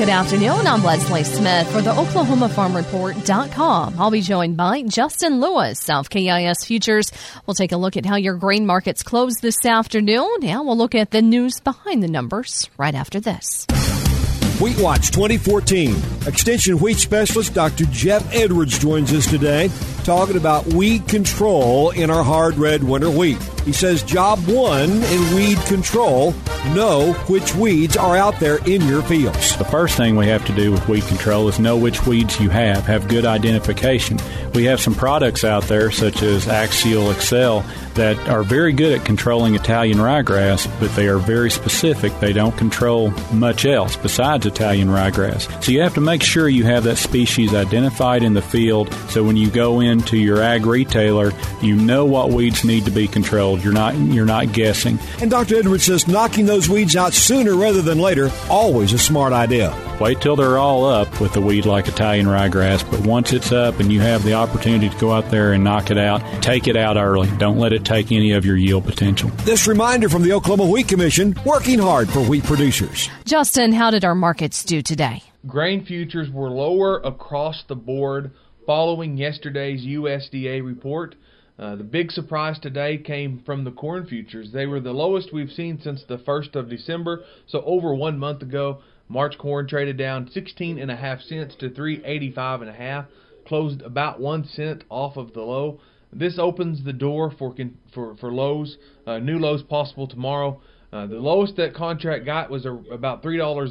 Good afternoon. I'm Leslie Smith for the OklahomaFarmReport.com. I'll be joined by Justin Lewis, South KIS Futures. We'll take a look at how your grain markets close this afternoon, and we'll look at the news behind the numbers right after this. Wheat Watch 2014. Extension wheat specialist Dr. Jeff Edwards joins us today talking about weed control in our hard red winter wheat. He says job one in weed control, know which weeds are out there in your fields. The first thing we have to do with weed control is know which weeds you have good identification. We have some products out there such as Axial Excel that are very good at controlling Italian ryegrass, but they are very specific. They don't control much else besides Italian ryegrass. So you have to make sure you have that species identified in the field so when you go into your ag retailer, you know what weeds need to be controlled. You're not guessing. And Dr. Edwards says knocking those weeds out sooner rather than later, always a smart idea. Wait till they're all up with a weed like Italian ryegrass, but once it's up and you have the opportunity to go out there and knock it out, take it out early. Don't let it take any of your yield potential. This reminder from the Oklahoma Wheat Commission, working hard for wheat producers. Justin, how did our markets do today? Grain futures were lower across the board following yesterday's USDA report. The big surprise today came from the corn futures. They were the lowest we've seen since the 1st of December, so over 1 month ago. March corn traded down 16.5 cents to 385.5, closed about 1 cent off of the low. This opens the door for lows, new lows possible tomorrow. The lowest that contract got was about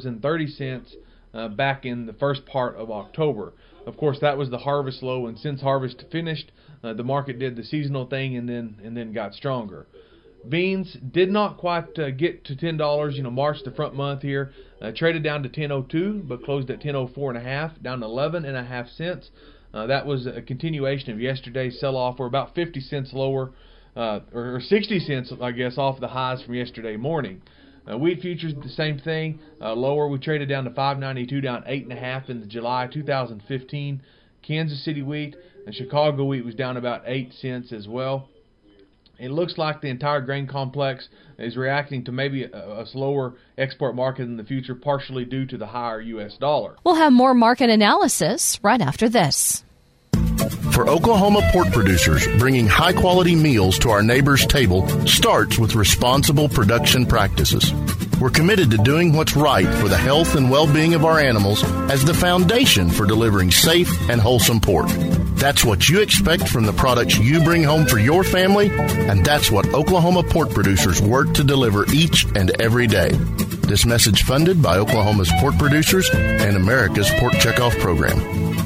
$3.30 back in the first part of October. Of course, that was the harvest low, and since harvest finished, the market did the seasonal thing and then got stronger. Beans did not quite get to $10. March, the front month here, traded down to $10.02, but closed at $10.04.5, down 11.5 cents. That was a continuation of yesterday's sell-off. We're about 50 cents lower, or 60 cents, I guess, off the highs from yesterday morning. Wheat futures, the same thing, lower. We traded down to $5.92, down 8.5 in the July 2015 Kansas City wheat. And Chicago wheat was down about 8 cents as well. It looks like the entire grain complex is reacting to maybe a slower export market in the future, partially due to the higher U.S. dollar. We'll have more market analysis right after this. For Oklahoma pork producers, bringing high-quality meals to our neighbors' table starts with responsible production practices. We're committed to doing what's right for the health and well-being of our animals as the foundation for delivering safe and wholesome pork. That's what you expect from the products you bring home for your family, and that's what Oklahoma pork producers work to deliver each and every day. This message funded by Oklahoma's pork producers and America's Pork Checkoff Program.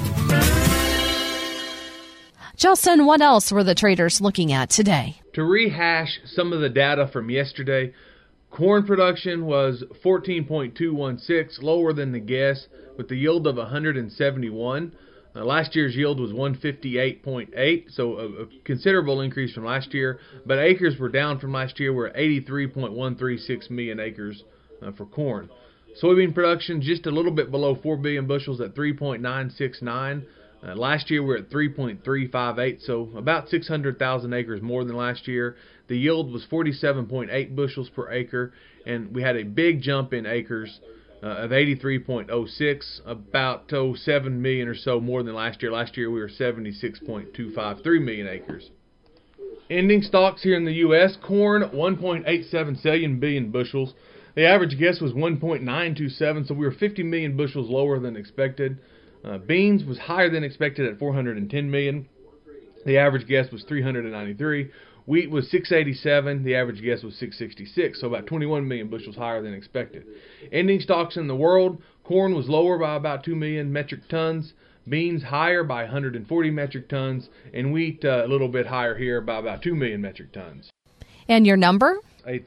Justin, what else were the traders looking at today? To rehash some of the data from yesterday, corn production was 14.216, lower than the guess, with the yield of 171. Last year's yield was 158.8, so a considerable increase from last year, but acres were down from last year. We're at 83.136 million acres for corn. Soybean production just a little bit below 4 billion bushels at 3.969. Last year we were at 3.358, so about 600,000 acres more than last year. The yield was 47.8 bushels per acre, and we had a big jump in acres of 83.06, about 7 million or so more than last year. Last year we were 76.253 million acres. Ending stocks here in the U.S., corn 1.877 billion bushels. The average guess was 1.927, so we were 50 million bushels lower than expected. Beans was higher than expected at 410 million. The average guess was 393. Wheat was 687. The average guess was 666, so about 21 million bushels higher than expected. Ending stocks in the world, corn was lower by about 2 million metric tons. Beans higher by 140 metric tons. And wheat a little bit higher here by about 2 million metric tons. And your number?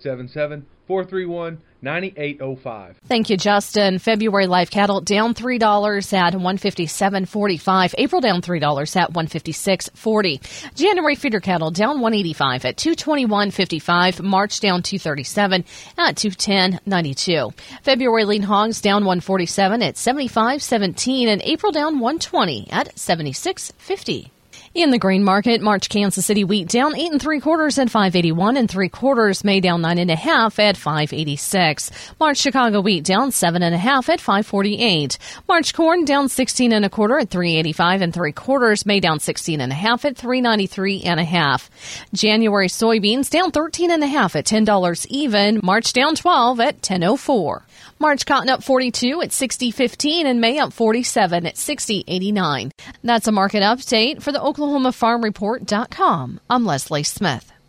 877-431-9805. Thank you, Justin. February live cattle down $3 at $157.45. April down $3 at $156.40. January feeder cattle down $185 at $221.55. March down $237 at $210.92. February lean hogs down $147 at $75.17, and April down $120 at $76.50. In the grain market, March Kansas City wheat down 8 3/4 at 5.81 3/4. May down 9 1/2 at 5.86. March Chicago wheat down 7 1/2 at 5.48. March corn down 16 1/4 at 3.85 3/4. May down 16 1/2 at 3.93 1/2. January soybeans down 13 1/2 at $10 even. March down 12 at 10.04. March cotton up 42 at 60.15 and May up 47 at 60.89. That's a market update for the OklahomaFarmReport.com. I'm Leslie Smith.